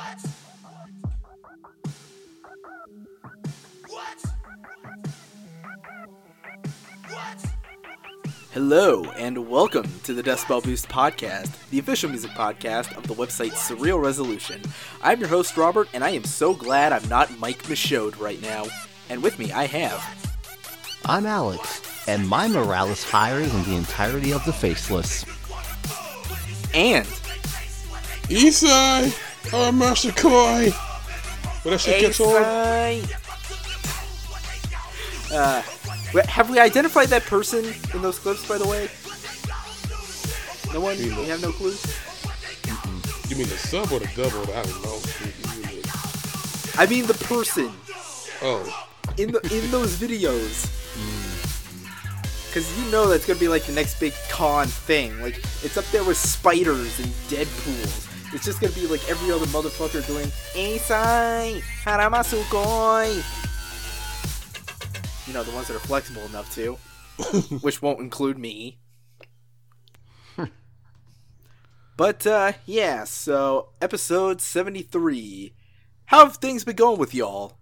Hello, and welcome to the Decibel Boost Podcast, the official music podcast of the website Surreal Resolution. I'm your host, Robert, and I am so glad I'm not Mike Michaud right now. And with me, I have... I'm Alex, and my morale is higher than the entirety of the Faceless. And... Isai! Oh, Master Koi! When that shit gets on... have we identified that person in those clips, by the way? No one? You have no clue? You mean the sub or the double? I don't know. I mean the person. Oh. In those videos. Because you know that's going to be like the next big con thing. Like, it's up there with spiders and Deadpools. It's just going to be like every other motherfucker doing Eisai, Haramasukoi. You know, the ones that are flexible enough to. Which won't include me. But, yeah, so, episode 73. How have things been going with y'all?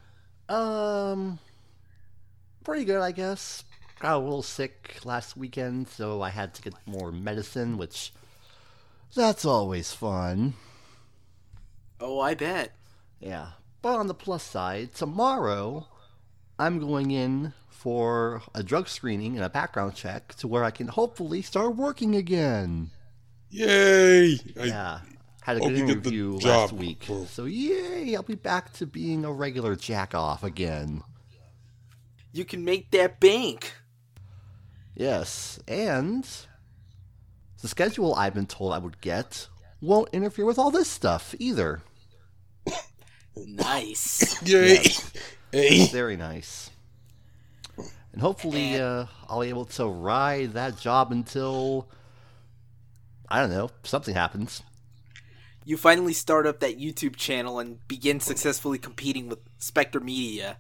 Pretty good, I guess. Got a little sick last weekend, so I had to get more medicine, which, that's always fun. Oh, I bet. Yeah, but on the plus side, tomorrow, I'm going in for a drug screening and a background check to where I can hopefully start working again. Yay! Yeah, had a good interview last week. So yay, I'll be back to being a regular jack-off again. You can make that bank. Yes, and the schedule I've been told I would get won't interfere with all this stuff either. Nice. Yay! Yes. Hey. Very nice. And hopefully I'll be able to ride that job until, I don't know, something happens. You finally start up that YouTube channel and begin successfully competing with Spectre Media.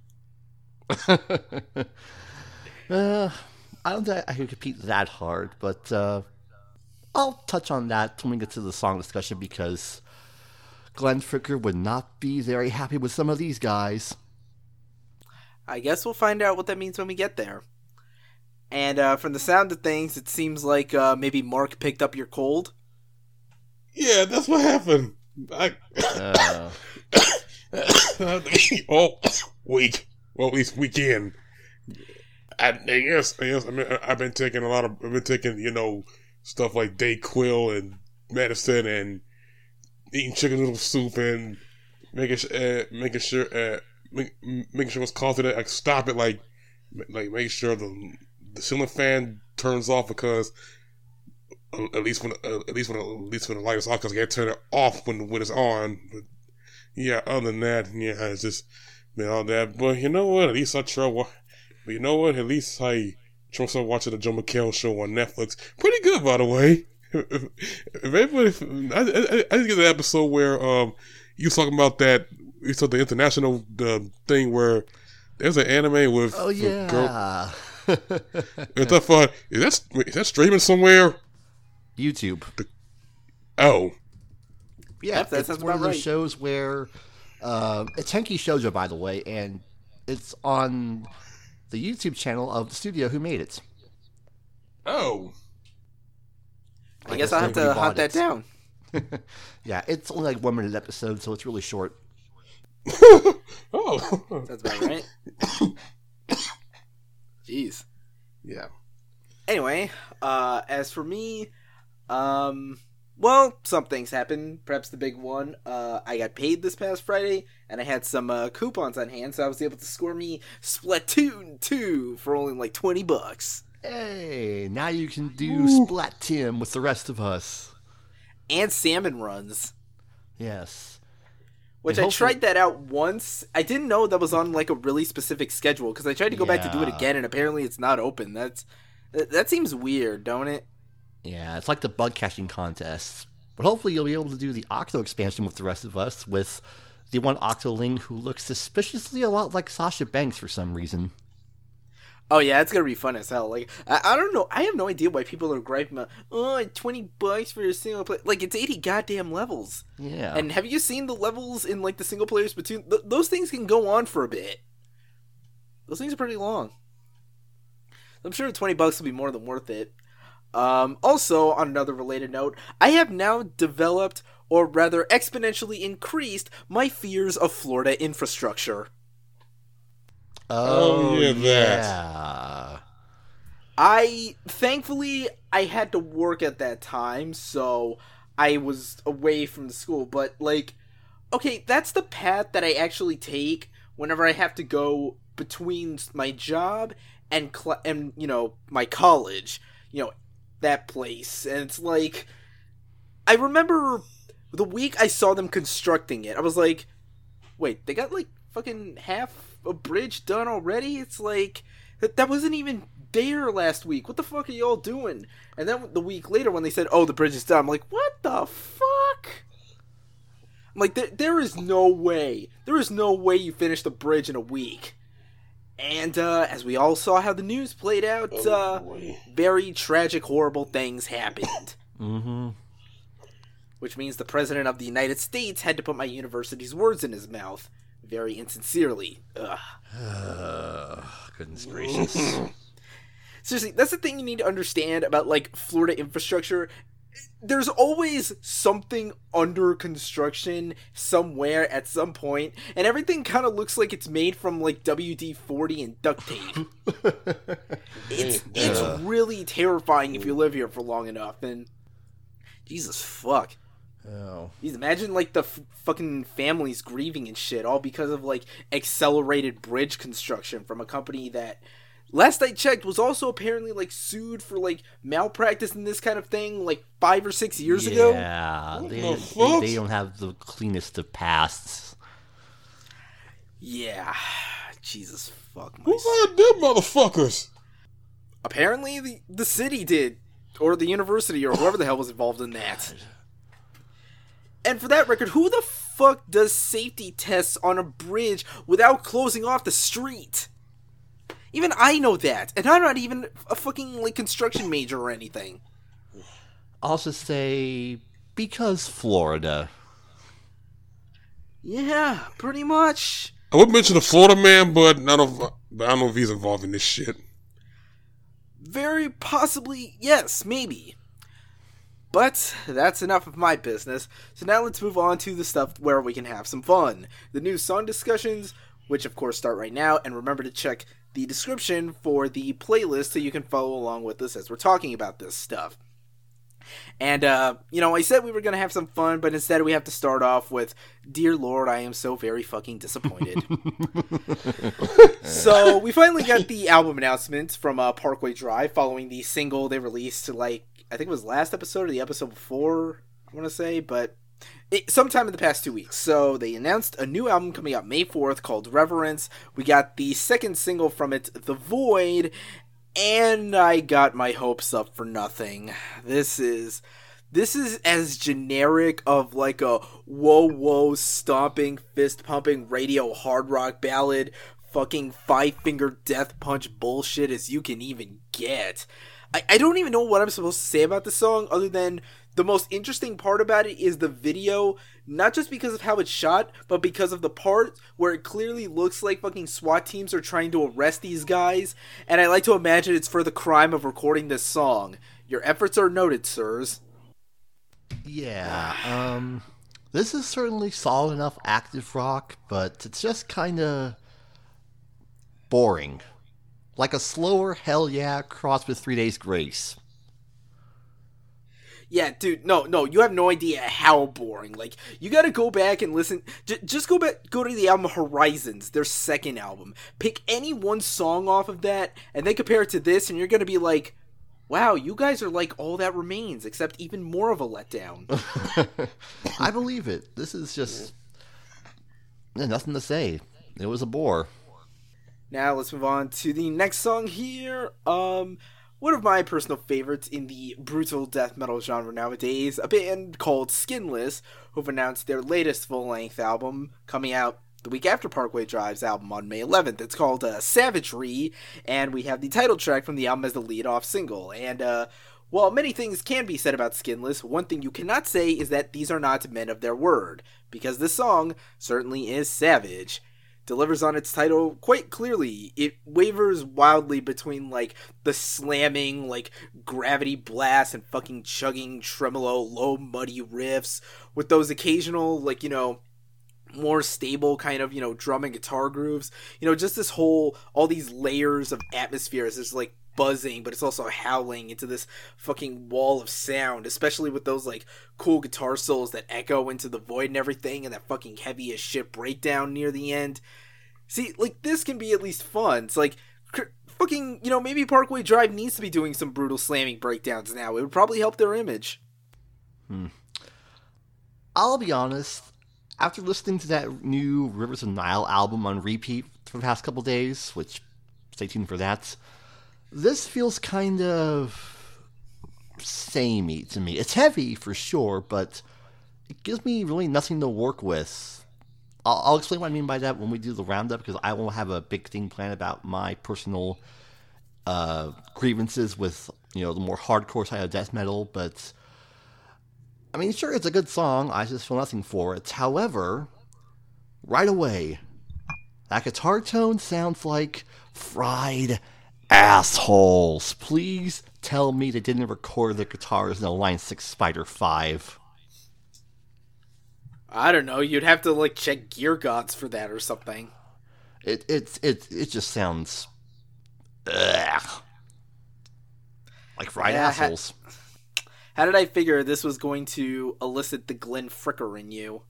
I don't think I can compete that hard, but I'll touch on that when we get to the song discussion because Glenn Fricker would not be very happy with some of these guys. I guess we'll find out what that means when we get there. And from the sound of things, it seems like maybe Mark picked up your cold. Yeah, that's what happened. All week. Well, at least weekend. I guess. I mean, I've been taking stuff like Dayquil and medicine and eating chicken noodle soup and making sure it's causing it. I stop it, like make sure the ceiling fan turns off because at least when the light is off, because I can't turn it off when it's on. But yeah, other than that, yeah, it's just been all that. But you know what? At least I try. But you know what? At least I try to start watching the Joe McHale show on Netflix. Pretty good, by the way. I did get an episode where you was talking about that. You saw the international thing where there's an anime with yeah. a girl. Is that streaming somewhere? YouTube. Oh. Yeah, that it's sounds one of about those right. shows where it's Henki Shoujo, by the way, and it's on the YouTube channel of the studio who made it. Oh. I guess I'll have to hunt that down. Yeah, it's only like 1 minute episode, so it's really short. Oh. That's about right. Jeez. Yeah. Anyway, as for me, well, some things happened. Perhaps the big one, I got paid this past Friday, and I had some coupons on hand, so I was able to score me Splatoon 2 for only like $20. Hey, now you can do Splat Tim with the rest of us. And Salmon Runs. Yes. Which I tried that out once. I didn't know that was on like a really specific schedule, because I tried to go back to do it again, and apparently it's not open. That seems weird, don't it? Yeah, it's like the bug catching contest. But hopefully you'll be able to do the Octo expansion with the rest of us, with the one Octoling who looks suspiciously a lot like Sasha Banks for some reason. Oh yeah, it's gonna be fun as hell. Like I don't know, I have no idea why people are griping about $20 for a single player. Like it's 80 goddamn levels. Yeah. And have you seen the levels in like the single player Splatoon? Those things can go on for a bit. Those things are pretty long. I'm sure $20 will be more than worth it. Also, on another related note, I have now developed, or rather exponentially increased, my fears of Florida infrastructure. Oh, yeah, that. Yeah. Thankfully, I had to work at that time, so I was away from the school, but, like, okay, that's the path that I actually take whenever I have to go between my job and you know, my college, you know, that place. And it's like, I remember the week I saw them constructing it, I was like, wait, they got, like, fucking half a bridge done already? It's like, that wasn't even there last week. What the fuck are y'all doing? And then the week later when they said, oh, the bridge is done, I'm like, what the fuck? I'm like, there is no way. There is no way you finish the bridge in a week. And, as we all saw how the news played out, very tragic, horrible things happened. Mm-hmm. Which means the President of the United States had to put my university's words in his mouth. Very insincerely. Ugh. Goodness gracious. Seriously, that's the thing you need to understand about, like, Florida infrastructure. There's always something under construction somewhere at some point, and everything kind of looks like it's made from, like, WD-40 and duct tape. It's really terrifying if you live here for long enough, and Jesus fuck. Oh. Jeez, imagine, like, the fucking families grieving and shit, all because of, like, accelerated bridge construction from a company that, last I checked, was also apparently, like, sued for, like, malpractice and this kind of thing, like, 5 or 6 years ago. Yeah, What they don't have the cleanest of pasts. Yeah. Jesus fuck. Who hired them motherfuckers? Apparently, the city did. Or the university, or whoever the hell was involved in that. And for that record, who the fuck does safety tests on a bridge without closing off the street? Even I know that, and I'm not even a fucking, like, construction major or anything. I'll just say, because Florida. Yeah, pretty much. I would mention the Florida man, but I don't know if he's involved in this shit. Very possibly, yes, maybe. But that's enough of my business, so now let's move on to the stuff where we can have some fun. The new song discussions, which of course start right now, and remember to check the description for the playlist so you can follow along with us as we're talking about this stuff. And, you know, I said we were going to have some fun, but instead we have to start off with, Dear Lord, I am so very fucking disappointed. So, we finally got the album announcement from Parkway Drive following the single they released, like, I think it was last episode or the episode before, I want to say, but sometime in the past 2 weeks. So, they announced a new album coming out May 4th called Reverence. We got the second single from it, The Void, and I got my hopes up for nothing. This is as generic of like a whoa stomping, fist pumping radio hard rock ballad, fucking 5-finger death punch bullshit as you can even get. I don't even know what I'm supposed to say about this song other than the most interesting part about it is the video, not just because of how it's shot, but because of the part where it clearly looks like fucking SWAT teams are trying to arrest these guys, and I like to imagine it's for the crime of recording this song. Your efforts are noted, sirs. Yeah, this is certainly solid enough active rock, but it's just kinda boring. Like a slower Hell Yeah crossed with 3 Days Grace. Yeah, dude, no, you have no idea how boring. Like, you gotta go back and listen. Just go to the album Horizons, their second album. Pick any one song off of that, and then compare it to this, and you're gonna be like, wow, you guys are like All That Remains, except even more of a letdown. I believe it. This is just nothing to say. It was a bore. Now, let's move on to the next song here. One of my personal favorites in the brutal death metal genre nowadays, a band called Skinless, who've announced their latest full-length album, coming out the week after Parkway Drive's album on May 11th. It's called Savagery, and we have the title track from the album as the lead-off single. And while many things can be said about Skinless, one thing you cannot say is that these are not men of their word, because this song certainly is savage. Delivers on its title quite clearly. It wavers wildly between, like, the slamming, like, gravity blast and fucking chugging tremolo, low, muddy riffs, with those occasional, like, you know, more stable kind of, you know, drum and guitar grooves. You know, just this whole, all these layers of atmospheres, this, like, buzzing, but it's also howling into this fucking wall of sound, especially with those, like, cool guitar solos that echo into the void and everything, and that fucking heavy as shit breakdown near the end. See, like, this can be at least fun. It's like, fucking, you know, maybe Parkway Drive needs to be doing some brutal slamming breakdowns now. It would probably help their image. I'll be honest, after listening to that new Rivers of Nile album on repeat for the past couple days, which, stay tuned for that, this feels kind of samey to me. It's heavy, for sure, but it gives me really nothing to work with. I'll explain what I mean by that when we do the roundup, because I will have a big thing planned about my personal grievances with, you know, the more hardcore side of death metal. But I mean, sure, it's a good song. I just feel nothing for it. However, right away, that guitar tone sounds like fried assholes. Please tell me they didn't record their guitars in a Line 6 Spider 5. I don't know, you'd have to, like, check Gear Gods for that or something. It just sounds ugh, like fried assholes. How did I figure this was going to elicit the Glenn Fricker in you?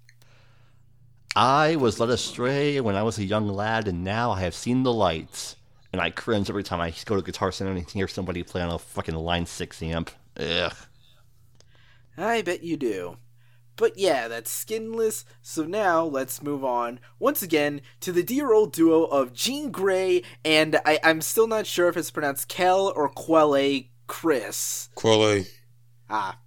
I was led astray when I was a young lad, and now I have seen the lights. And I cringe every time I go to Guitar Center and hear somebody play on a fucking Line 6 amp. Ugh. I bet you do. But yeah, that's Skinless, so now let's move on, once again, to the dear old duo of Jean Grey and I'm still not sure if it's pronounced Kel or Quelle Chris. Quelle. Ah.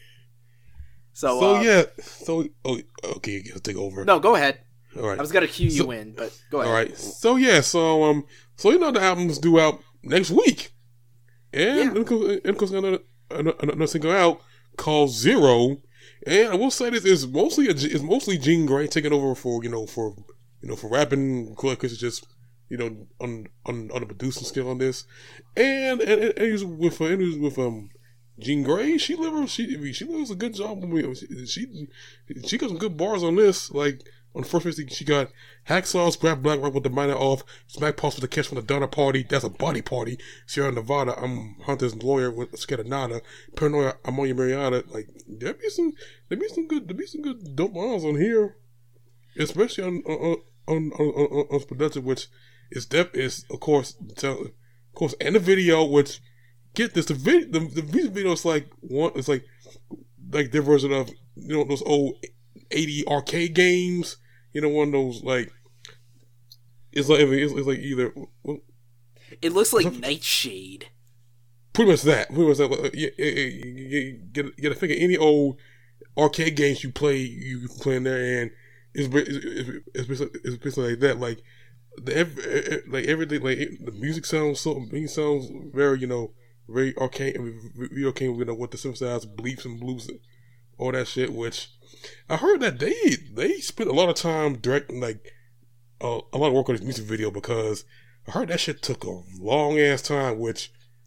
Okay, I'll take over. No, go ahead. All right. I was gonna cue you in, but go ahead. All right. So you know the album's due out next week, and of course another single out called Zero. And I will say this is mostly Jean Grey taking over for rapping. Chris is just, you know, on the producing skill on this, and he's with Jean Grey. She does a good job. She got some good bars on this. Like on the first place, she got Hacksaw, Scrap Black right with the minor off, Smack Pulse with the catch from the Donner Party. That's a body party. Sierra Nevada, I'm Hunter's lawyer with Scadanada. Paranoia, Ammonia Mariana. Like there be some good dope bars on here, especially on production, which is of course, and the video. Which get this, the music video is like their version of, you know, those old 80 arcade games. You know, one of those, like, it's like either. It looks like Nightshade. Pretty much that. You get a figure any old arcade games you play in there, and it's basically like that. Like everything, like the music sounds very, you know, very arcade and video game, you know, with the synthesized bleeps and blues and all that shit. Which I heard that they spent a lot of time directing, like a lot of work on this music video, because I heard that shit took a long ass time. It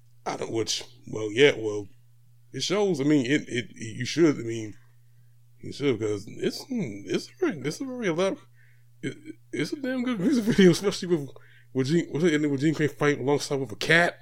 shows. I mean, you should. I mean, you should, because it's a very elaborate. It's a damn good music video, especially with Jean Grey fighting alongside with a cat.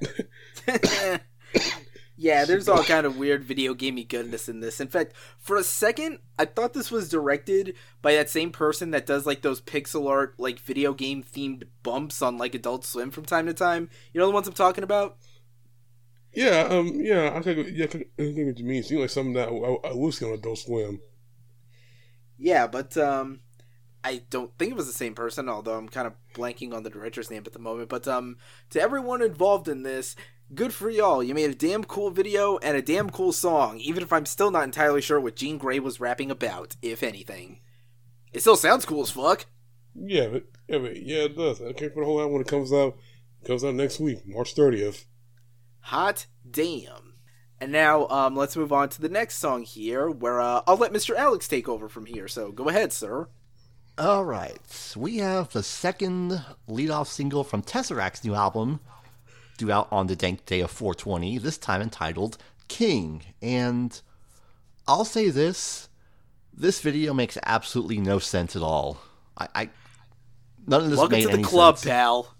Yeah, there's all kind of weird video gamey goodness in this. In fact, for a second, I thought this was directed by that same person that does, like, those pixel art, like, video game themed bumps on, like, Adult Swim from time to time. You know the ones I'm talking about? Yeah, I think what you mean. It seems like something that I will see on Adult Swim. Yeah, but I don't think it was the same person, although I'm kind of blanking on the director's name at the moment. But to everyone involved in this, good for y'all. You made a damn cool video and a damn cool song, even if I'm still not entirely sure what Jean Grey was rapping about, if anything. It still sounds cool as fuck. Yeah, it does. I can't for the whole album when it comes out. It comes out next week, March 30th. Hot damn. And now, let's move on to the next song here, where I'll let Mr. Alex take over from here. So go ahead, sir. All right, we have the second lead-off single from Tesseract's new album, due out on the dank day of 420, this time entitled King. And I'll say this video makes absolutely no sense at all. None of this Welcome made to the any club, sense. pal.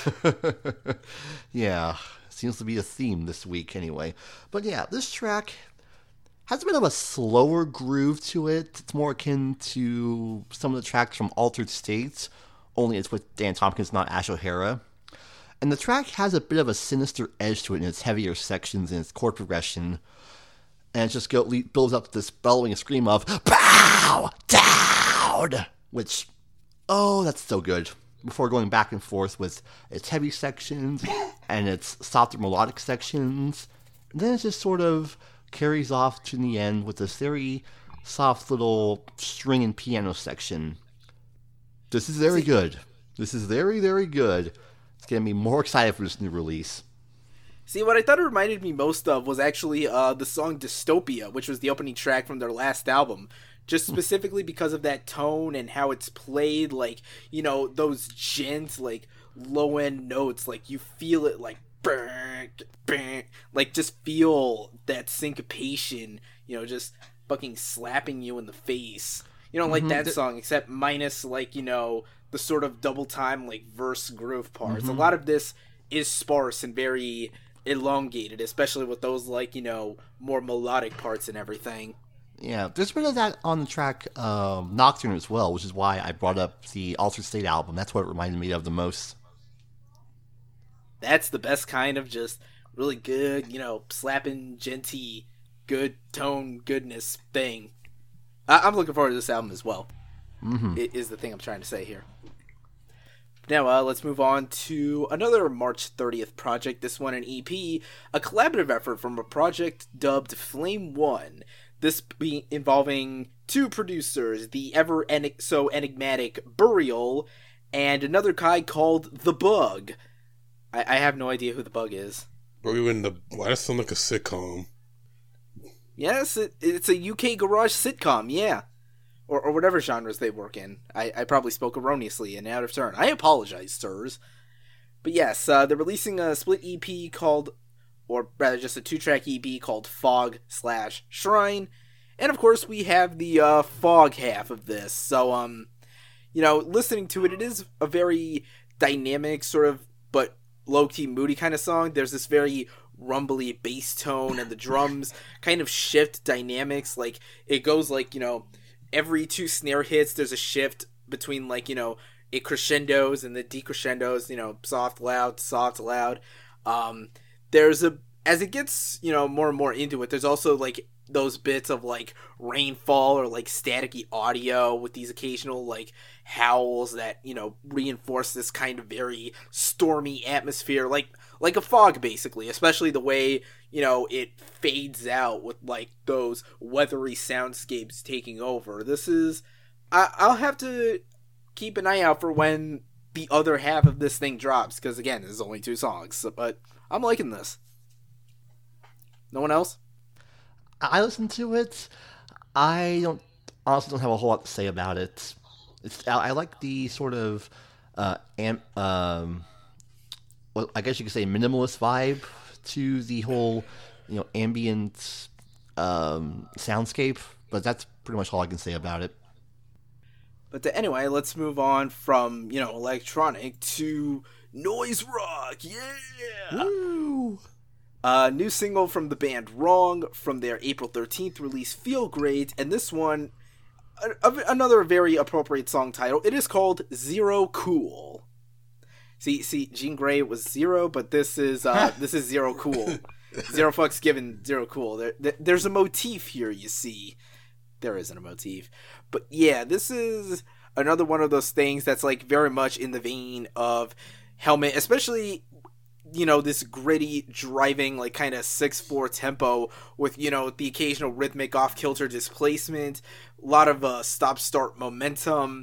Yeah, seems to be a theme this week anyway. But yeah, this track has a bit of a slower groove to it. It's more akin to some of the tracks from Altered States, only it's with Dan Tompkins, not Ash O'Hara. And the track has a bit of a sinister edge to it in its heavier sections and its chord progression. And it just builds up this bellowing scream of, "Bow down!" Which, oh, that's so good. Before going back and forth with its heavy sections and its softer melodic sections. And then it just sort of carries off to the end with this very soft little string and piano section. This is very good. This is very, very good. It's getting me more excited for this new release. See, what I thought it reminded me most of was actually the song Dystopia, which was the opening track from their last album. Just specifically because of that tone and how it's played, like, you know, those gent, like, low-end notes, like, you feel it, like, burn, burn, like, just feel that syncopation, you know, just fucking slapping you in the face. You know, like that song, except minus, like, you know, the sort of double time, like, verse groove parts. A lot of this is sparse and very elongated, especially with those, like, you know, more melodic parts and everything. Yeah, there's a bit of that on the track Nocturne as well, which is why I brought up the Altered State album. That's what it reminded me of the most. That's the best kind of just really good, you know, slapping, genty, good tone, goodness thing. I'm looking forward to this album as well. It is the thing I'm trying to say here. Now, let's move on to another March 30th project, this one an EP, a collaborative effort from a project dubbed Flame One. This involving two producers, the so enigmatic Burial, and another guy called The Bug. I have no idea who The Bug is. Why that sound like a sitcom? Yes, it's a UK garage sitcom, yeah. Or whatever genres they work in. I probably spoke erroneously and out of turn. I apologize, sirs. But yes, they're releasing a split EP called, or rather just a 2-track EP called Fog/Shrine. And of course we have the Fog half of this. So, you know, listening to it, it is a very dynamic sort of, but low-key moody kind of song. There's this very rumbly bass tone and the drums kind of shift dynamics. Like, it goes like, you know, every 2 snare hits, there's a shift between, like, you know, it crescendos and the decrescendos, you know, soft, loud, as it gets, you know, more and more into it, there's also, like, those bits of, like, rainfall or, like, staticky audio with these occasional, like, howls that, you know, reinforce this kind of very stormy atmosphere, like a fog, basically, especially the way, you know, it fades out with, like, those weathery soundscapes taking over. This is, I'll have to keep an eye out for when the other half of this thing drops, because, again, there's only 2 songs, but I'm liking this. No one else? I listened to it. I honestly don't have a whole lot to say about it. I like the sort of, well, I guess you could say minimalist vibe to the whole, you know, ambient soundscape, but that's pretty much all I can say about it. But anyway, let's move on from, you know, electronic to noise rock. Yeah! Woo! New single from the band Wrong from their April 13th release, Feel Great, and this one, another very appropriate song title. It is called Zero Cool. See, Jean Grey was Zero, but this is Zero Cool. Zero fucks given, Zero Cool. There's a motif here, you see. There isn't a motif. But yeah, this is another one of those things that's, like, very much in the vein of Helmet, especially, you know, this gritty, driving, like, kind of 6/4 tempo with, you know, the occasional rhythmic off-kilter displacement, a lot of stop-start momentum,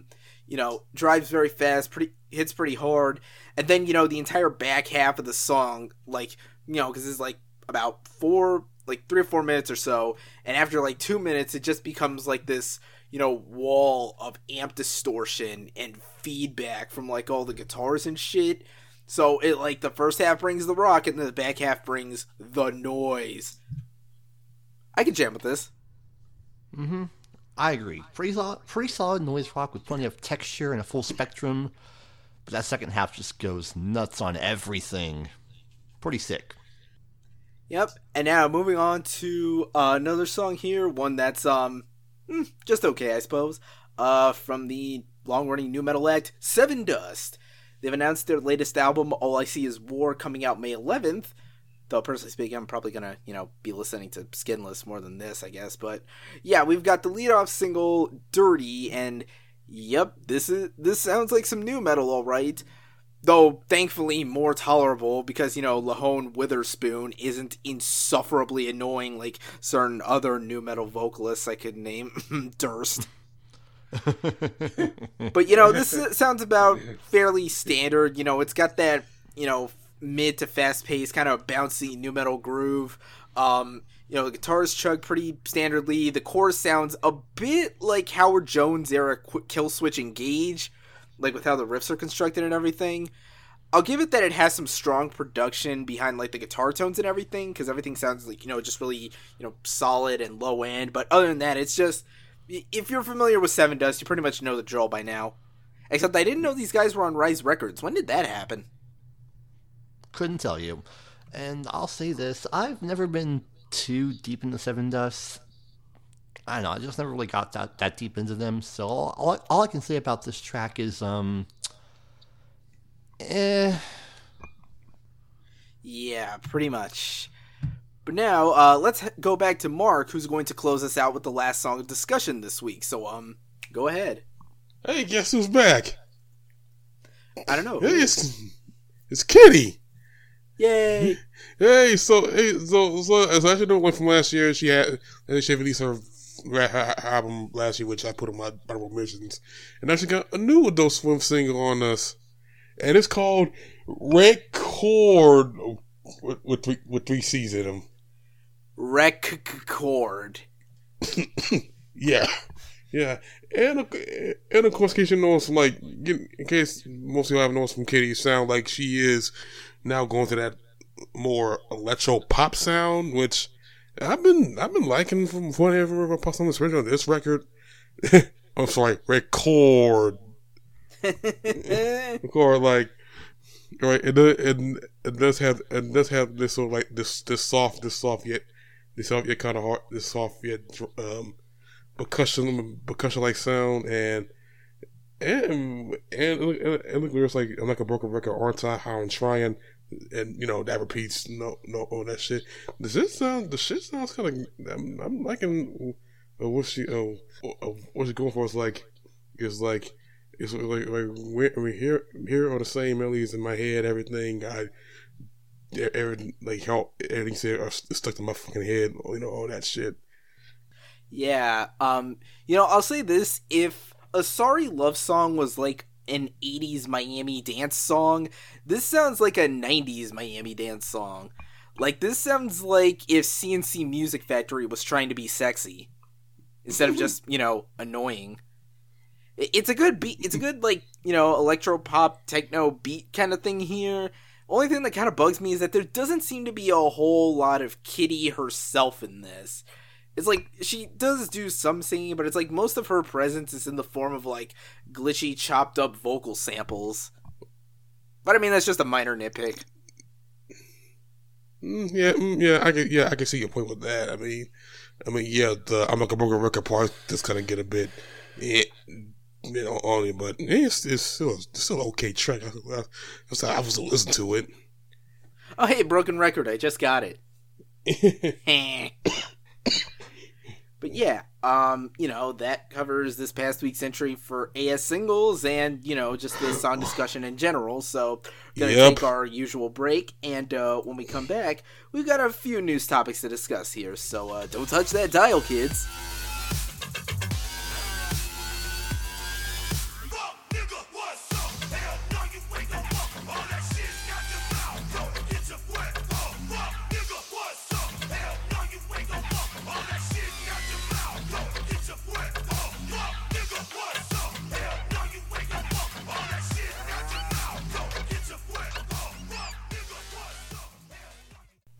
drives very fast, hits pretty hard, and then, the entire back half of the song, like, because it's like about 3 or 4 minutes or so, and after like 2 minutes, it just becomes like this, wall of amp distortion and feedback from like all the guitars and shit. So it like the first half brings the rock and the back half brings the noise. I can jam with this. Mm-hmm. I agree. Pretty solid noise rock with plenty of texture and a full spectrum. But that second half just goes nuts on everything. Pretty sick. Yep. And now moving on to another song here, one that's just okay, I suppose. From the long-running nu metal act Sevendust. They've announced their latest album, All I See Is War, coming out May 11th. Though, personally speaking, I'm probably gonna, be listening to Skinless more than this, I guess. But, yeah, we've got the lead-off single, Dirty, and, yep, this sounds like some nu metal, alright. Though, thankfully, more tolerable, because, Lahone Witherspoon isn't insufferably annoying like certain other nu metal vocalists I could name. Durst. But, this sounds about fairly standard. It's got that, mid to fast paced kind of bouncy nu metal groove. The guitars chug pretty standardly. The chorus sounds a bit like Howard Jones era Killswitch Engage, like with how the riffs are constructed and everything. I'll give it that it has some strong production behind like the guitar tones and everything, because everything sounds like, just really, solid and low end. But other than that, it's just, if you're familiar with Sevendust, you pretty much know the drill by now. Except I didn't know these guys were on Rise Records. When did that happen? Couldn't tell you. And I'll say this, I've never been too deep into Sevendust. I don't know, I just never really got that deep into them. So all I can say about this track is, Yeah, pretty much. But now, let's go back to Mark, who's going to close us out with the last song of discussion this week. So, go ahead. Hey, guess who's back? I don't know. Hey, it's Kitty. Yay! So as I should know, one from last year, she released her album last year, which I put on my honorable mentions, and now she got a new Adult Swim single on us, and it's called Red Chord with 3 C's in them. Record. Yeah. And of course, in case you know, in case most people haven't noticed from Kitty, it sounds like she is now going to that more electro pop sound, which I've been liking from whenever I post on this record. I'm sorry, record. Record, like, right? It does have this sort of like this soft yet kind of hard, this soft yet percussion like sound, and look, there's like, I'm like a broken record, aren't I? How I'm trying, and that repeats no all that shit. The shit sounds kind of, I'm liking what she's going for. It's like we hear all the same melodies in my head, everything how everything said are stuck to my fucking head, all that shit. Yeah, I'll say this, if a Sorry Love Song was like an 80s Miami dance song, this sounds like a 90s Miami dance song. Like, this sounds like if CNC Music Factory was trying to be sexy, instead of just, annoying. It's a good beat, it's a good, like, electro pop, techno beat kind of thing here. Only thing that kind of bugs me is that there doesn't seem to be a whole lot of Kitty herself in this. It's like, she does do some singing, but it's like most of her presence is in the form of like glitchy, chopped up vocal samples. But I mean, that's just a minor nitpick. I can see your point with that. I mean, the I'm like a broken record part just kind of get a bit, on it, but it's still an okay track. I was listening to it. Oh, hey, broken record! I just got it. But yeah, that covers this past week's entry for AS Singles and, just the song discussion in general. So, gonna take our usual break, and when we come back, we've got a few news topics to discuss here. So, don't touch that dial, kids.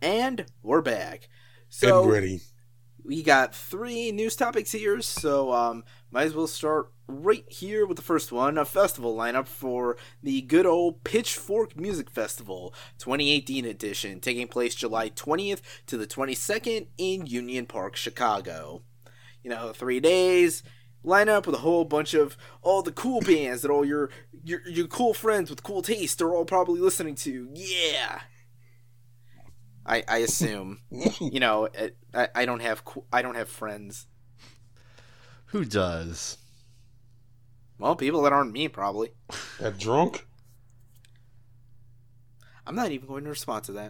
And we're back. So And ready. we got 3 news topics here, so might as well start right here with the first one, a festival lineup for the good old Pitchfork Music Festival 2018 edition, taking place July 20th to the 22nd in Union Park, Chicago. 3 days, lineup with a whole bunch of all the cool bands that all your cool friends with cool taste are all probably listening to. Yeah! I assume. I don't have friends. Who does? Well, people that aren't me, probably. That drunk? I'm not even going to respond to that.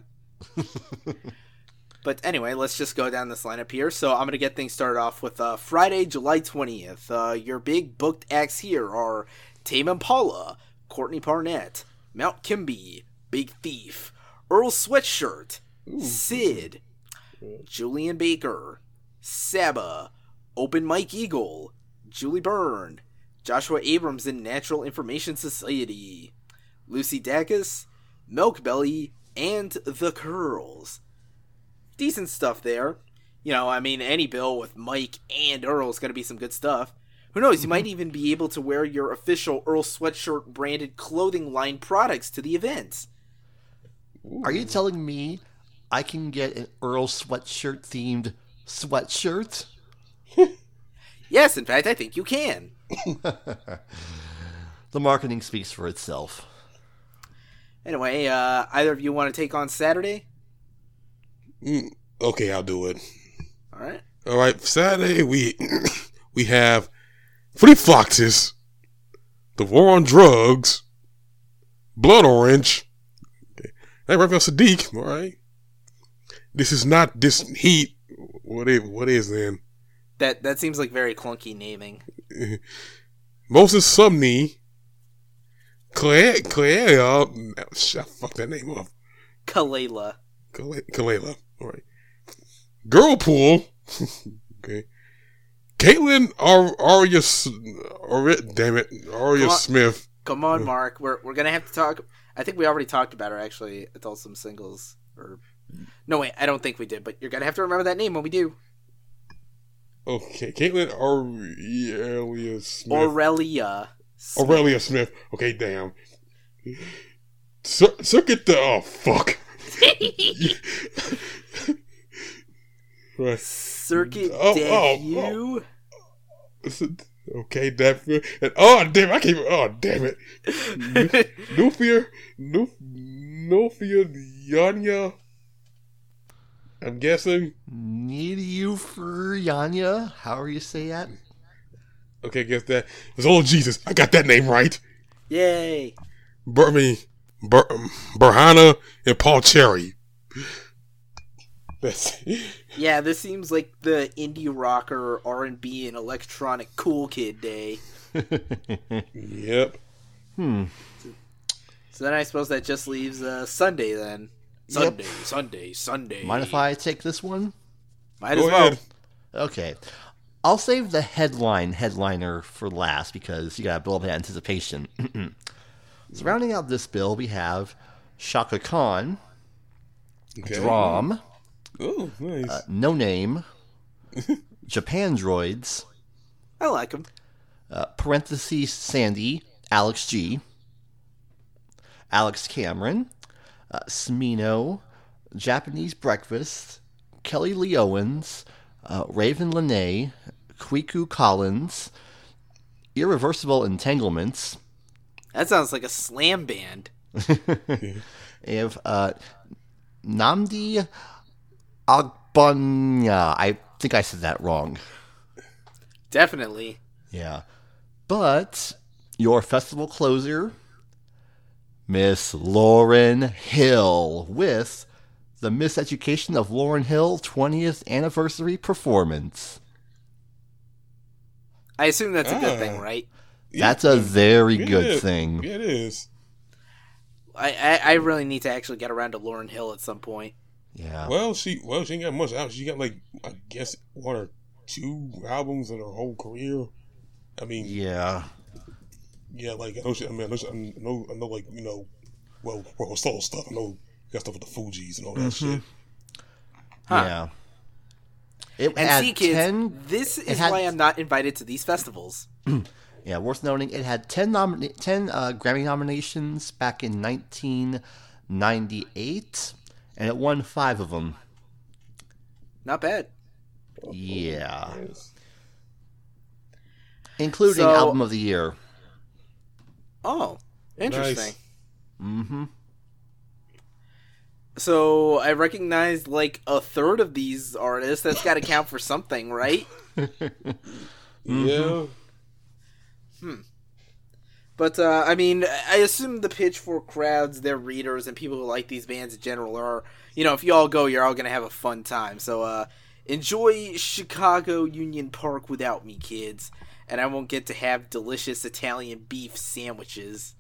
But anyway, let's just go down this lineup here. So I'm going to get things started off with Friday, July 20th. Your big booked acts here are Tame Impala, Courtney Barnett, Mount Kimby, Big Thief, Earl Sweatshirt, Sid, Julian Baker, Saba, Open Mike Eagle, Julie Byrne, Joshua Abrams and Natural Information Society, Lucy Dacus, Milk Belly, and The Curls. Decent stuff there. Any bill with Mike and Earl is going to be some good stuff. Who knows, you might even be able to wear your official Earl Sweatshirt branded clothing line products to the event. Are you telling me I can get an Earl Sweatshirt themed sweatshirt? Yes, in fact, I think you can. The marketing speaks for itself. Anyway, either of you want to take on Saturday? Okay, I'll do it. All right. Saturday we have Free Foxes, The War on Drugs, Blood Orange. Okay. Hey, Raphael Sadiq. All right. This is not this heat. What is then? That seems like very clunky naming. Moses Sumney, Claire, fuck that name up. Kalela. All right. Girlpool. Okay. Caitlin Aria Smith. Come on, Mark. We're gonna have to talk. I think we already talked about her actually at Some Singles. No, wait, I don't think we did. But you're gonna have to remember that name when we do. Okay, Caitlin Aurelia Smith. Aurelia Smith. Okay, damn. Circuit the... Oh, fuck. Right. Circuit debut? Okay, debut. Oh, damn, I can't... Oh, damn it. Nufia Yanya... I'm guessing. Nidufurianya, however you say that. Okay, guess that. It's all Jesus. I got that name right. Yay. Burhana and Paul Cherry. Yeah, this seems like the indie rocker, R&B, and electronic cool kid day. Yep. So then I suppose that just leaves Sunday then. Sunday. Mind if I take this one? Might as well. Ahead. Okay. I'll save the headliner for last because you gotta build up anticipation. So rounding out this bill, we have Shaka Khan, Drum, Oh, nice. No Name, Japan Droids, I like him. parentheses Sandy, Alex G, Alex Cameron, Smino, Japanese Breakfast, Kelly Lee Owens, Raven Lene, Kwiku Collins, Irreversible Entanglements. That sounds like a slam band. We have Namdi Agbonya. I think I said that wrong. Definitely. Yeah. But your festival closer, Miss Lauryn Hill, with the Miseducation of Lauryn Hill 20th Anniversary Performance. I assume that's a good thing, right? That's a very good thing. Yeah, it is. I really need to actually get around to Lauryn Hill at some point. Yeah. Well, she ain't got much out. She got like, I guess, 1 or 2 albums in her whole career. I mean, Yeah. Like I know, like, you know, well, her solo stuff. I know, got stuff with the Fugees and all that shit. Yeah. It And had see, kids, 10. this is had- why I'm not invited to these festivals. Yeah, worth noting, it had 10 Grammy nominations back in 1998, and it won 5 of them. Not bad. Yeah. Including So- Album of the Year. Oh, interesting. Nice. Mm-hmm. So I recognize like a third of these artists. That's got to count for something, right? Yeah. But I mean, I assume the Pitchfork crowds, their readers, and people who like these bands in general are, if you all go, you're all gonna have a fun time. So enjoy Chicago Union Park without me, kids, and I won't get to have delicious Italian beef sandwiches.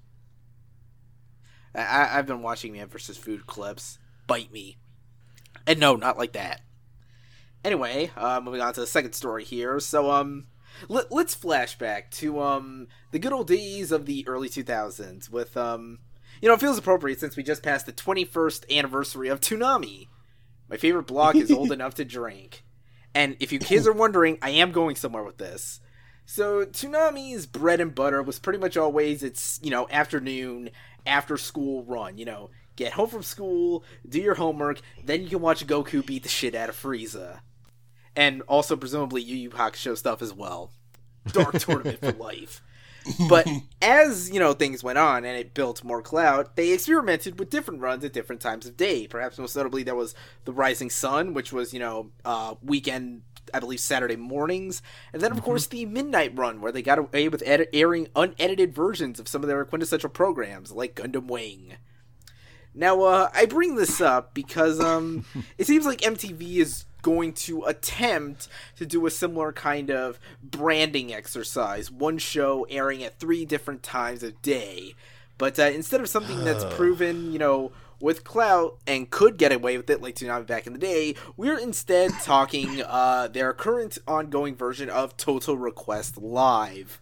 I've been watching Man vs. Food clips. Bite me. And no, not like that. Anyway, moving on to the second story here. So, let's flashback to, the good old days of the early 2000s with, it feels appropriate since we just passed the 21st anniversary of Toonami. My favorite block is old enough to drink. And if you kids are wondering, I am going somewhere with this. So, Toonami's bread and butter was pretty much always its, afternoon, after school run, get home from school, do your homework, then you can watch Goku beat the shit out of Frieza. And also, presumably, Yu Yu Hakusho stuff as well. Dark Tournament for life. But as, things went on and it built more clout, they experimented with different runs at different times of day. Perhaps most notably, there was The Rising Sun, which was, weekend, I believe, Saturday mornings. And then, of course, the Midnight Run, where they got away with airing unedited versions of some of their quintessential programs, like Gundam Wing. Now, I bring this up because it seems like MTV is going to attempt to do a similar kind of branding exercise. One show airing at 3 different times a day. But instead of something that's proven, with clout and could get away with it like Toonami back in the day, we're instead talking their current ongoing version of Total Request Live.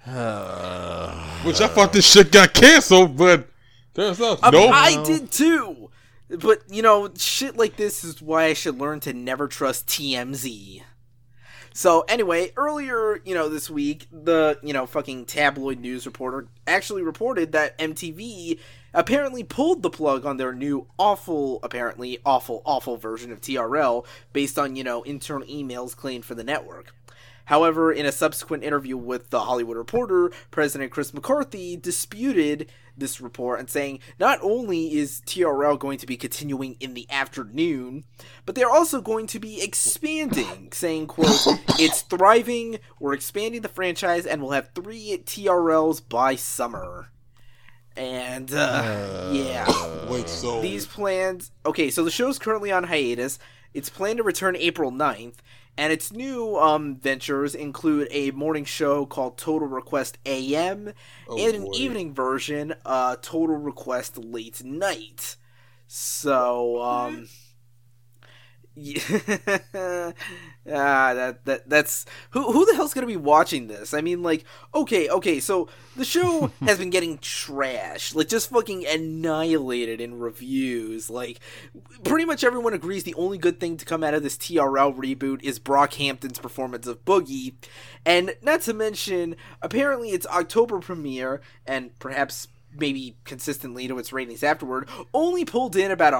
Which I thought this shit got canceled, but there's no. Nope. I did too. But, shit like this is why I should learn to never trust TMZ. So, anyway, earlier, this week, the, fucking tabloid news reporter actually reported that MTV apparently pulled the plug on their new awful version of TRL based on, internal emails claimed for the network. However, in a subsequent interview with The Hollywood Reporter, President Chris McCarthy disputed this report and saying not only is TRL going to be continuing in the afternoon, but they're also going to be expanding, saying, quote, "It's thriving, we're expanding the franchise, and we'll have 3 TRLs by summer." And, yeah. Wait, so These plans... Okay, so the show's currently on hiatus. It's planned to return April 9th. And its new ventures include a morning show called Total Request AM and an evening version, Total Request Late Night. So, that's who the hell's gonna be watching this? I mean, like, okay, so the show has been getting trashed, like just fucking annihilated in reviews. Like, pretty much everyone agrees the only good thing to come out of this TRL reboot is Brockhampton's performance of Boogie, and not to mention, apparently its October premiere, and perhaps maybe consistently to its ratings afterward, only pulled in about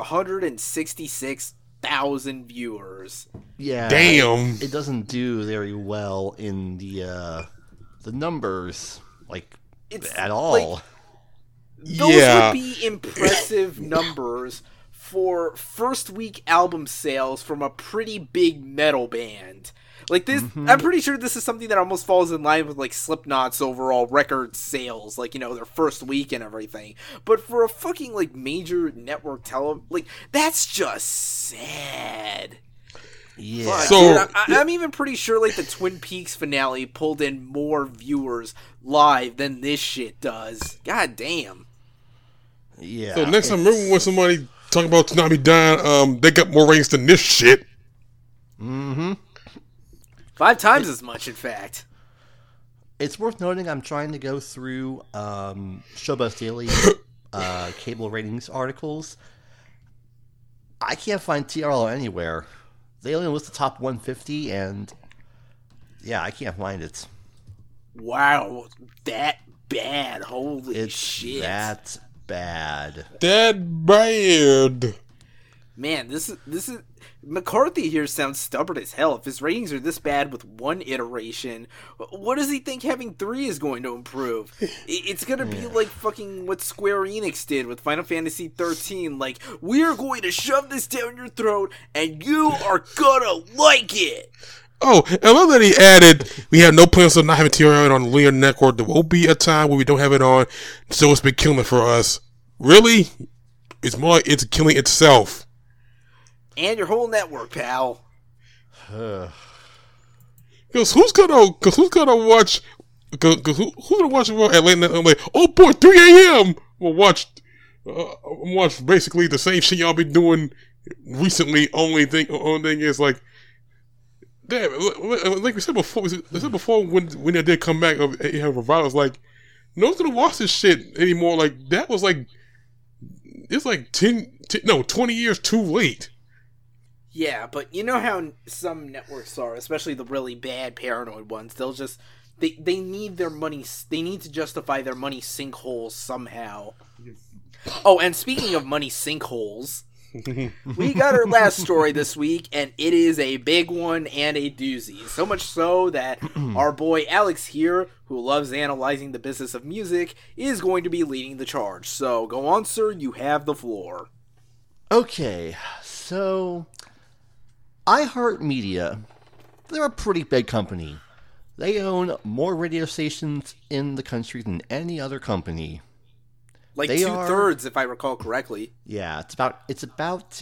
166,000 viewers. Yeah. Damn. It doesn't do very well in the numbers, at all. Like, those would be impressive numbers for first week album sales from a pretty big metal band. Like this, I'm pretty sure this is something that almost falls in line with like Slipknot's overall record sales, like, their first week and everything. But for a fucking like major network that's just sad. Yeah. Fuck, So- dude, I'm even pretty sure like the Twin Peaks finale pulled in more viewers live than this shit does. God damn. Yeah. So next time, remember when somebody talk about Toonami dying, they got more ratings than this shit. 5 times as much, in fact. It's worth noting I'm trying to go through Showbuzz Daily cable ratings articles. I can't find TRL anywhere. they only list the top 150, and yeah, I can't find it. Wow, that bad. Holy It's shit. that bad. That bad. Man, this is McCarthy here sounds stubborn as hell. If his ratings are this bad with one iteration, what does he think having 3 is going to improve? It's going to be like fucking what Square Enix did with Final Fantasy 13. Like, we're going to shove this down your throat, and you are gonna like it. Oh, and I love that he added, we have no plans of not having TRL on the linear network. There will be a time where we don't have it on, so it's been killing for us. Really? It's more like it's killing itself. And your whole network, pal. Because who's gonna watch? Because who's gonna watch at late night? I'm like, oh boy, 3 a.m. We'll watch basically the same shit y'all been doing recently. Only thing is like, damn, like we said before when they did come back of Revival, it's like, no one's gonna watch this shit anymore. Like that was like, it's like 20 years too late. Yeah, but you know how some networks are, especially the really bad paranoid ones, they'll just they need their money, they need to justify their money sinkholes somehow. Oh, and speaking of money sinkholes, we got our last story this week, and it is a big one and a doozy. So much so that our boy Alex here, who loves analyzing the business of music, is going to be leading the charge. So go on, sir, you have the floor. Okay, so iHeartMedia, they're a pretty big company. They own more radio stations in the country than any other company. Like 2/3, if I recall correctly. Yeah, it's about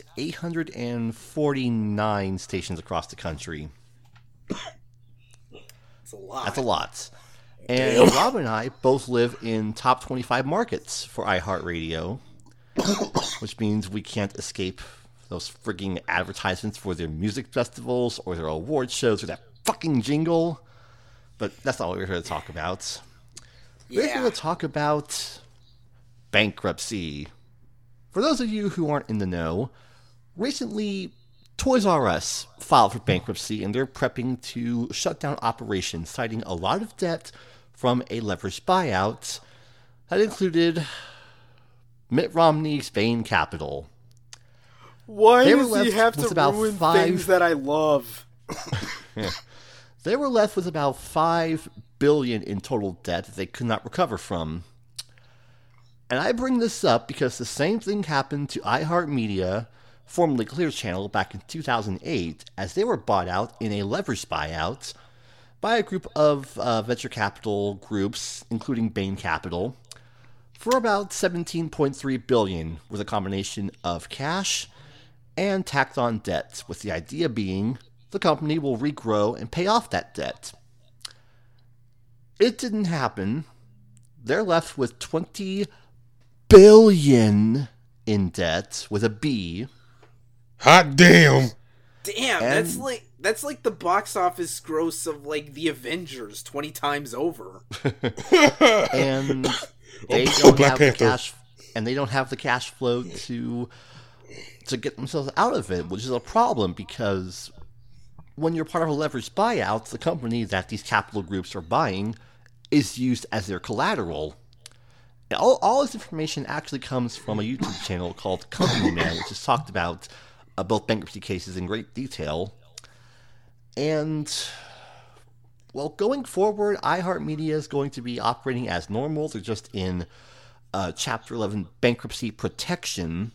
849 stations across the country. That's a lot. That's a lot. And Rob and I both live in top 25 markets for iHeartRadio, which means we can't escape those frigging advertisements for their music festivals or their award shows or that fucking jingle. But that's not what we're here to talk about. We're here to talk about bankruptcy. For those of you who aren't in the know, recently Toys R Us filed for bankruptcy and they're prepping to shut down operations, citing a lot of debt from a leveraged buyout that included Mitt Romney's Bain Capital. Why does he have to ruin things that I love? They were left with about $5 billion in total debt that they could not recover from. And I bring this up because the same thing happened to iHeartMedia, formerly Clear Channel, back in 2008, as they were bought out in a leveraged buyout by a group of venture capital groups, including Bain Capital, for about $17.3 billion, with a combination of cash and tacked on debt, with the idea being the company will regrow and pay off that debt. It didn't happen. They're left with $20 billion in debt, with a B. Hot damn. Damn, that's like the box office gross of like the Avengers 20 times over. And they don't have the cash, and they don't have the cash flow to get themselves out of it, which is a problem because when you're part of a leveraged buyout, the company that these capital groups are buying is used as their collateral. And all this information actually comes from a YouTube channel called Company Man, which has talked about both bankruptcy cases in great detail. And, well, going forward, iHeartMedia is going to be operating as normal. They're just in Chapter 11 bankruptcy protection.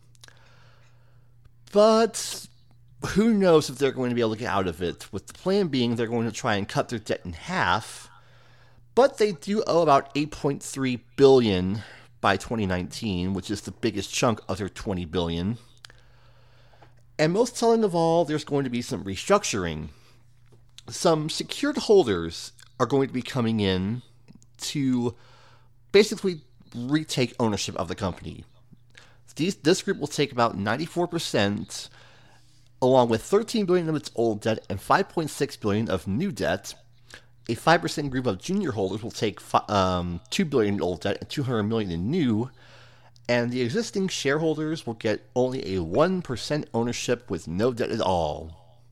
But who knows if they're going to be able to get out of it, with the plan being they're going to try and cut their debt in half. But they do owe about $8.3 billion by 2019, which is the biggest chunk of their $20 billion. And most telling of all, there's going to be some restructuring. Some secured holders are going to be coming in to basically retake ownership of the company. This group will take about 94%, along with $13 billion of its old debt and $5.6 billion of new debt. A 5% group of junior holders will take $2 billion in old debt and $200 million in new. And the existing shareholders will get only a 1% ownership with no debt at all.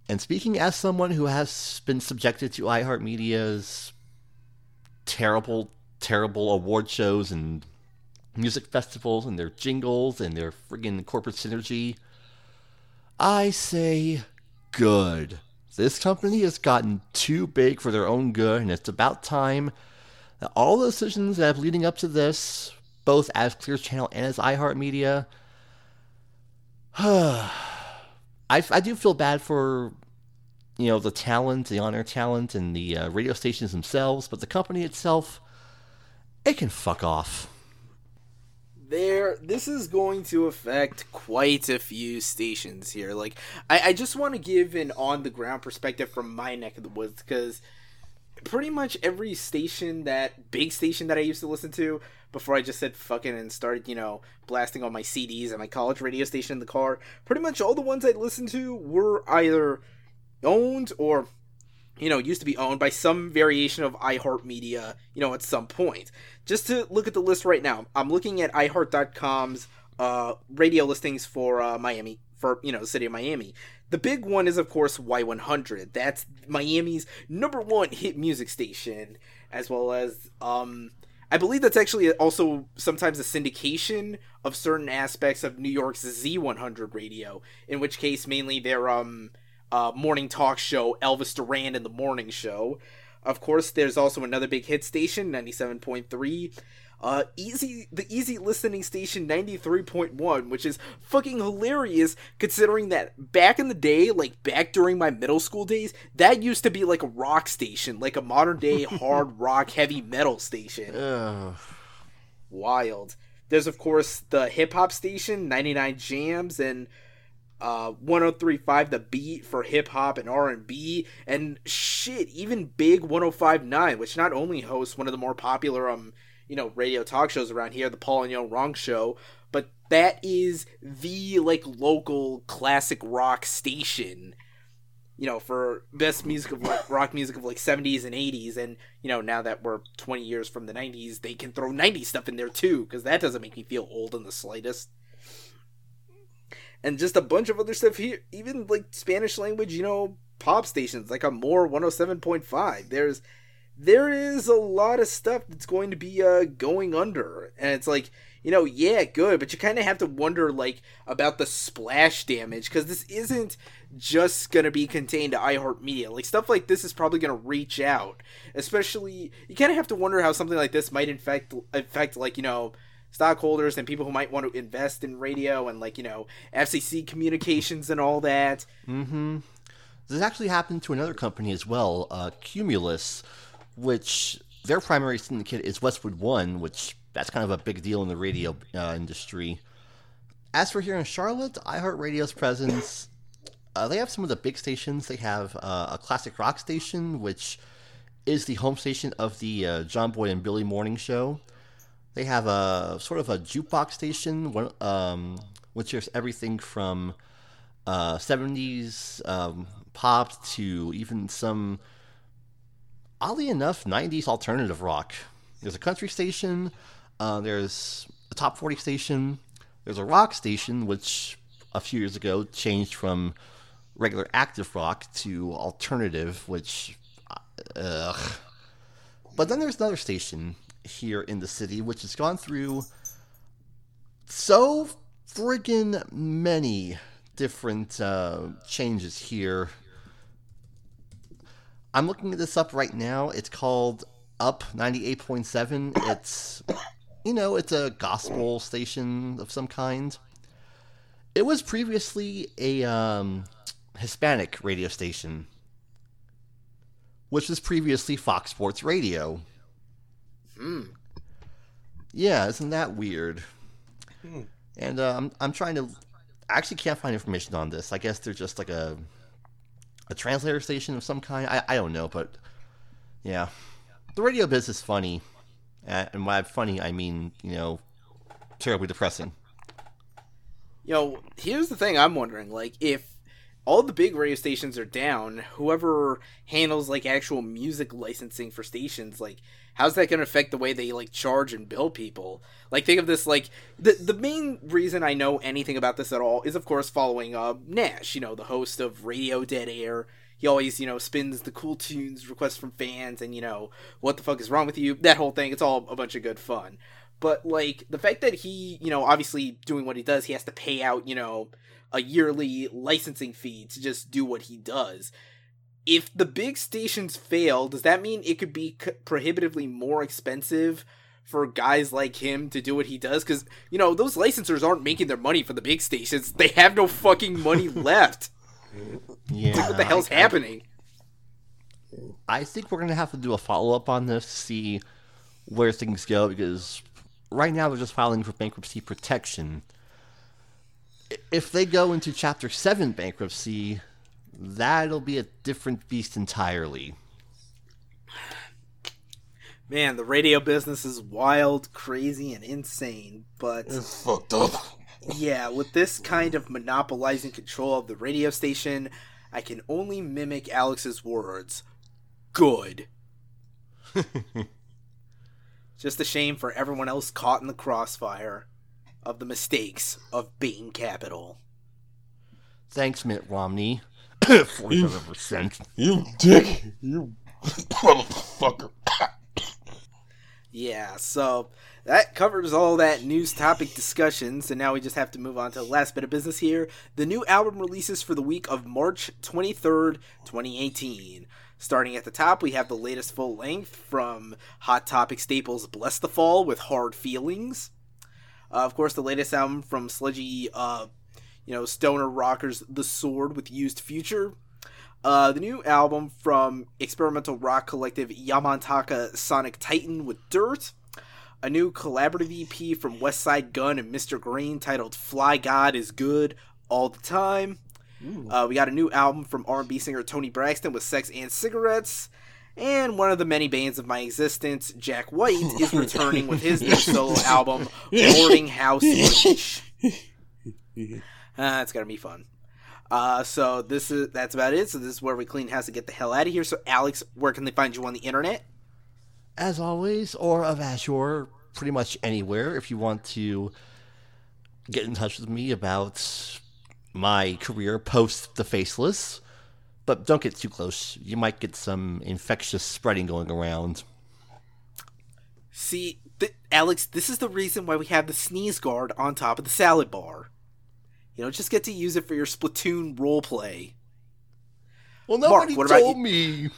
And speaking as someone who has been subjected to iHeartMedia's terrible, terrible award shows and music festivals and their jingles and their friggin' corporate synergy, I say good. This company has gotten too big for their own good, and it's about time that all the decisions that have leading up to this, both as Clear Channel and as iHeartMedia, I do feel bad for, the talent, the on-air talent, and the radio stations themselves, but the company itself, it can fuck off. This is going to affect quite a few stations here. Like, I just want to give an on-the-ground perspective from my neck of the woods, because pretty much every station, big station that I used to listen to before I just said fucking and started, blasting on my CDs at my college radio station in the car, pretty much all the ones I listened to were either owned or, used to be owned by some variation of iHeartMedia, at some point. Just to look at the list right now, I'm looking at iHeart.com's radio listings for Miami, for, the city of Miami. The big one is, of course, Y100. That's Miami's #1 hit music station, as well as, I believe that's actually also sometimes a syndication of certain aspects of New York's Z100 radio, in which case mainly their morning talk show, Elvis Duran and the Morning Show. Of course, there's also another big hit station, 97.3. The easy listening station 93.1, which is fucking hilarious considering that back in the day, like back during my middle school days, that used to be like a rock station, like a modern day hard rock heavy metal station. Wild. There's of course the hip hop station 99 Jams and 103.5 The Beat for hip hop and R&B, and shit, even big 105.9, which not only hosts one of the more popular radio talk shows around here, the Paul and Young Wrong Show, but that is the, local classic rock station, for best music of, rock music of, 70s and 80s, and, now that we're 20 years from the 90s, they can throw 90s stuff in there, too, because that doesn't make me feel old in the slightest. And just a bunch of other stuff here, even, Spanish language, pop stations, like Amor 107.5, there is a lot of stuff that's going to be going under, and it's yeah, good, but you kind of have to wonder about the splash damage, because this isn't just going to be contained to iHeartMedia. Stuff like this is probably going to reach out, especially you kind of have to wonder how something like this might affect stockholders and people who might want to invest in radio and FCC communications and all that. This actually happened to another company as well, Cumulus, which their primary syndicate is Westwood One, which that's kind of a big deal in the radio industry. As for here in Charlotte, iHeartRadio's presence, they have some of the big stations. They have a classic rock station, which is the home station of the John Boy and Billy Morning Show. They have a sort of a jukebox station, which is everything from 70s pop to even some, oddly enough, 90s alternative rock. There's a country station, there's a top 40 station, there's a rock station, which a few years ago changed from regular active rock to alternative, which, But then there's another station here in the city, which has gone through so friggin' many different changes here. I'm looking this up right now. It's called Up 98.7. It's, it's a gospel station of some kind. It was previously a Hispanic radio station, which was previously Fox Sports Radio. Yeah, isn't that weird? And I'm trying to... I actually can't find information on this. I guess they're just like a translator station of some kind. I don't know, but yeah. The radio biz is funny. And by funny, I mean, terribly depressing. Here's the thing I'm wondering. If all the big radio stations are down. Whoever handles like actual music licensing for stations, like how's that going to affect the way they like charge and bill people? Like think of this like the main reason I know anything about this at all is of course following Nash, you know, the host of Radio Dead Air. He always, you know, spins the cool tunes, requests from fans, and, you know, what the fuck is wrong with you? That whole thing, it's all a bunch of good fun. But, like, the fact that he, you know, obviously doing what he does, he has to pay out, you know, a yearly licensing fee to just do what he does. If the big stations fail, does that mean it could be prohibitively more expensive for guys like him to do what he does? Because, you know, those licensors aren't making their money for the big stations. They have no fucking money left. Yeah, like, what the hell's happening? I think we're going to have to do a follow-up on this, see where things go, because right now they're just filing for bankruptcy protection. If they go into Chapter 7 bankruptcy, that'll be a different beast entirely. Man, the radio business is wild, crazy, and insane, but... It's fucked up. Yeah, with this kind of monopolizing control of the radio station, I can only mimic Alex's words. Good. Just a shame for everyone else caught in the crossfire of the mistakes of Bain Capital. Thanks, Mitt Romney. 47%. You dick. You motherfucker. Yeah, so that covers all that news topic discussion, so now we just have to move on to the last bit of business here. The new album releases for the week of March 23rd, 2018. Starting at the top, we have the latest full length from Hot Topic staples Bless the Fall with Hard Feelings. Of course, the latest album from sludgy, stoner rockers The Sword with Used Future. The new album from experimental rock collective Yamantaka Sonic Titan with Dirt. A new collaborative EP from Westside Gun and Mr. Green titled Fly God Is Good All the Time. We got a new album from R&B singer Tony Braxton with Sex and Cigarettes. And one of the many banes of my existence, Jack White, is returning with his new solo album, Boarding House Reach. It's gonna be fun. So that's about it. So this is where we clean house and get the hell out of here. So Alex, where can they find you on the internet? As always, or of Azure, pretty much anywhere. If you want to get in touch with me about my career post The Faceless, but don't get too close. You might get some infectious spreading going around. See, Alex, this is the reason why we have the sneeze guard on top of the salad bar. You don't just get to use it for your Splatoon roleplay. Well, nobody told me.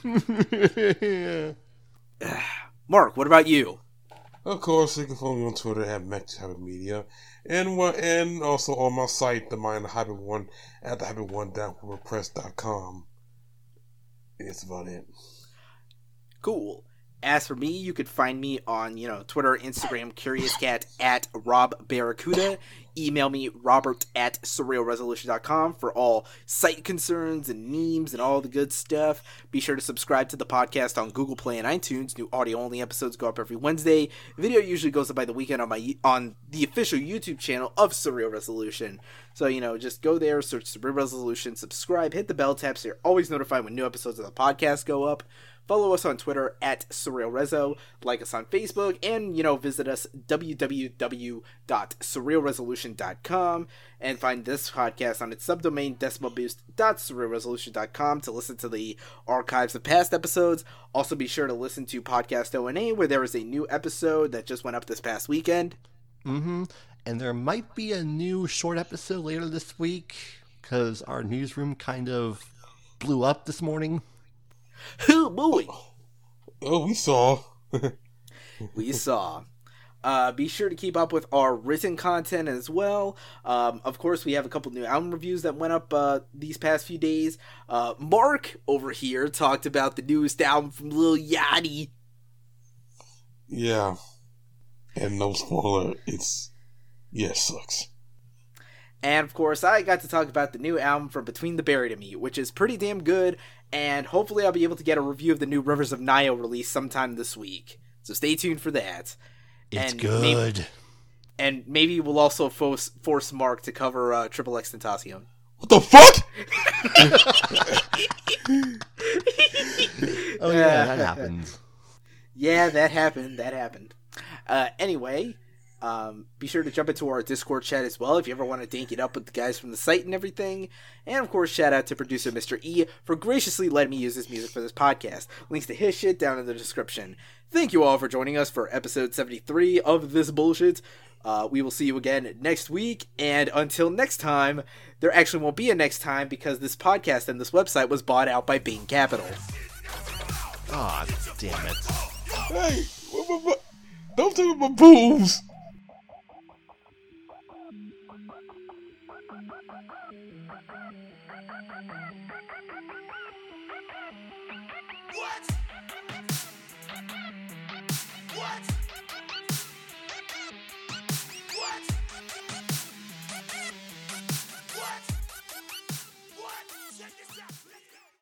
Mark, what about you? Of course, you can follow me on Twitter at MaxHabitMedia, and also on my site, The Mind of Habit One, at thehabit1.wordpress.com. That's about it. Cool. As for me, you could find me on, Twitter, Instagram, CuriousCat, at Rob Barracuda. Email me, robert@surrealresolution.com for all site concerns and memes and all the good stuff. Be sure to subscribe to the podcast on Google Play and iTunes. New audio-only episodes go up every Wednesday. Video usually goes up by the weekend on the official YouTube channel of Surreal Resolution. So, just go there, search Surreal Resolution, subscribe, hit the bell tab so you're always notified when new episodes of the podcast go up. Follow us on Twitter at SurrealRezo, like us on Facebook, and, visit us www.surrealresolution.com, and find this podcast on its subdomain decibelboost.surrealresolution.com to listen to the archives of past episodes. Also be sure to listen to Podcast O&A, where there is a new episode that just went up this past weekend. Mm-hmm. And there might be a new short episode later this week, because our newsroom kind of blew up this morning. Oh boy! Oh, we saw. We saw. Be sure to keep up with our written content as well. Of course, we have a couple new album reviews that went up these past few days. Mark over here talked about the newest album from Lil Yachty. Yeah. And no spoiler, it sucks. And, of course, I got to talk about the new album from Between the Buried and Me, which is pretty damn good, and hopefully I'll be able to get a review of the new Rivers of Nile release sometime this week. So stay tuned for that. It's good. Maybe we'll also force Mark to cover Triple X Tentacion. What the fuck? Oh yeah, that happens. Yeah, that happened. Anyway, be sure to jump into our Discord chat as well if you ever want to dank it up with the guys from the site and everything. And of course, shout out to producer Mr. E for graciously letting me use his music for this podcast. Links to his shit down in the description. Thank you all for joining us for episode 73 of This Bullshit. We will see you again next week, and until next time, there actually won't be a next time because this podcast and this website was bought out by Bain Capital. Aw, damn it. Hey, don't tell me my boobs. What?